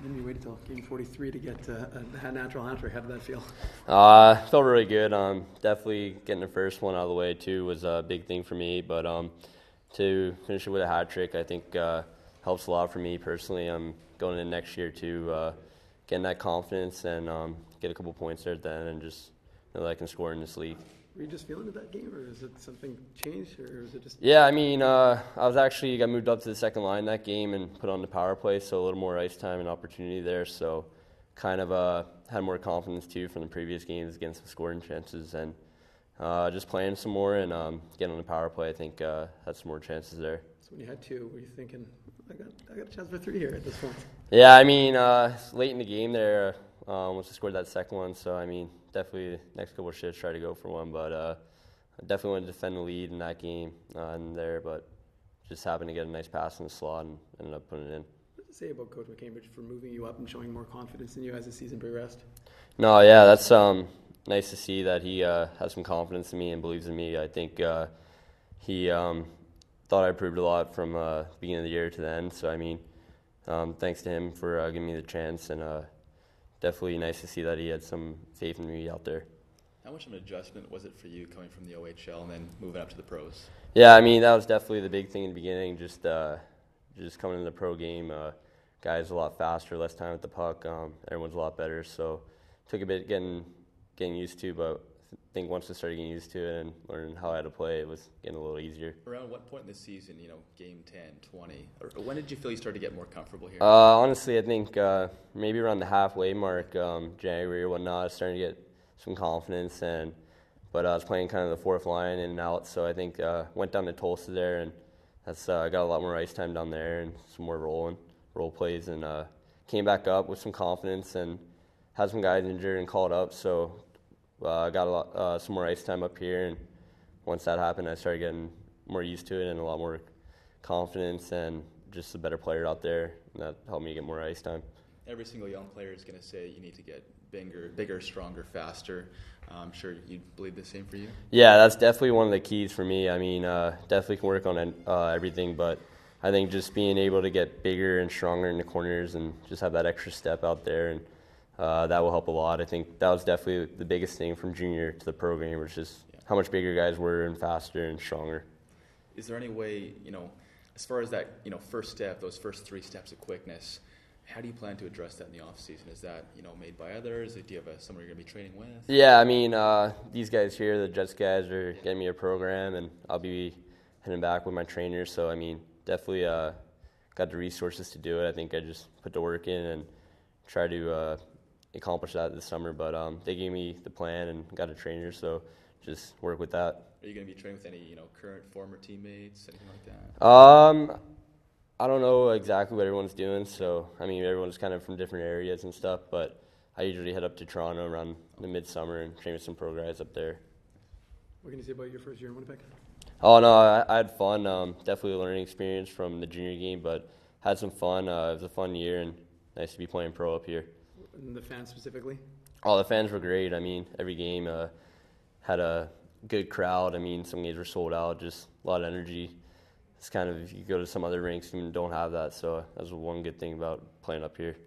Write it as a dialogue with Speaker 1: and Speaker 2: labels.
Speaker 1: then you waited till game 43 to get a natural hat trick. How did that feel?
Speaker 2: Felt really good. Definitely getting the first one out of the way too was a big thing for me. But to finish it with a hat trick, I think helps a lot for me personally. I'm going in next year to getting that confidence and get a couple points there at the end and just know that I can score in this league.
Speaker 1: Were you just feeling it that game, or is it something changed, or is it just?
Speaker 2: Yeah, I mean, I got moved up to the second line that game and put on the power play, so a little more ice time and opportunity there. So, kind of had more confidence too from the previous games against the scoring chances, and just playing some more and getting on the power play. I think had some more chances there.
Speaker 1: So when you had two, were you thinking, I got a chance for three here at this point?
Speaker 2: Yeah, I mean, late in the game there, once I scored that second one, so I mean, definitely the next couple of shifts try to go for one, but I definitely wanted to defend the lead in that game and there, but just happened to get a nice pass in the slot and ended up putting it in.
Speaker 1: What does it say about Coach McCambridge for moving you up and showing more confidence in you as the season progressed?
Speaker 2: No, yeah, that's nice to see that he has some confidence in me and believes in me. I think he thought I improved a lot from beginning of the year to the end, so I mean, thanks to him for giving me the chance, and definitely nice to see that he had some faith in me out there.
Speaker 3: How much of an adjustment was it for you coming from the OHL and then moving up to the pros?
Speaker 2: Yeah, I mean, that was definitely the big thing in the beginning, just coming into the pro game. Guys a lot faster, less time with the puck. Everyone's a lot better, so took a bit getting used to, but I think once I started getting used to it and learning how I had to play, it was getting a little easier.
Speaker 3: Around what point in the season, game 10, 20, or when did you feel you started to get more comfortable here?
Speaker 2: Honestly, I think maybe around the halfway mark, January or whatnot, I was starting to get some confidence, but I was playing kind of the fourth line in and out, so I think went down to Tulsa there, and that's got a lot more ice time down there and some more role plays, and came back up with some confidence and had some guys injured and called up, so I got some more ice time up here, and once that happened, I started getting more used to it and a lot more confidence and just a better player out there, and that helped me get more ice time.
Speaker 3: Every single young player is going to say you need to get bigger, stronger, faster. I'm sure you believe the same for you?
Speaker 2: Yeah, that's definitely one of the keys for me. I mean, definitely can work on everything, but I think just being able to get bigger and stronger in the corners and just have that extra step out there, and that will help a lot. I think that was definitely the biggest thing from junior to the pro game, which is how much bigger guys were and faster and stronger.
Speaker 3: Is there any way, as far as that, first step, those first 3 steps of quickness, how do you plan to address that in the off season? Is that made by others? Do you have someone you're going to be training with?
Speaker 2: Yeah, I mean, these guys here, the Jets guys, are getting me a program, and I'll be heading back with my trainers. So I mean, definitely got the resources to do it. I think I just put the work in and try to accomplish that this summer. But they gave me the plan and got a trainer, so just work with that.
Speaker 3: Are you going to be training with any current, former teammates, anything like that?
Speaker 2: I don't know exactly what everyone's doing, so I mean everyone's kind of from different areas and stuff, but I usually head up to Toronto around the midsummer and train with some pro guys up there.
Speaker 1: What can you say about your first year in Winnipeg?
Speaker 2: Oh no, I had fun. Definitely a learning experience from the junior game, but had some fun. It was a fun year and nice to be playing pro up here.
Speaker 1: And the fans specifically?
Speaker 2: Oh, the fans were great. I mean, every game had a good crowd. I mean, some games were sold out, just a lot of energy. It's kind of, if you go to some other rinks and don't have that, so that's one good thing about playing up here.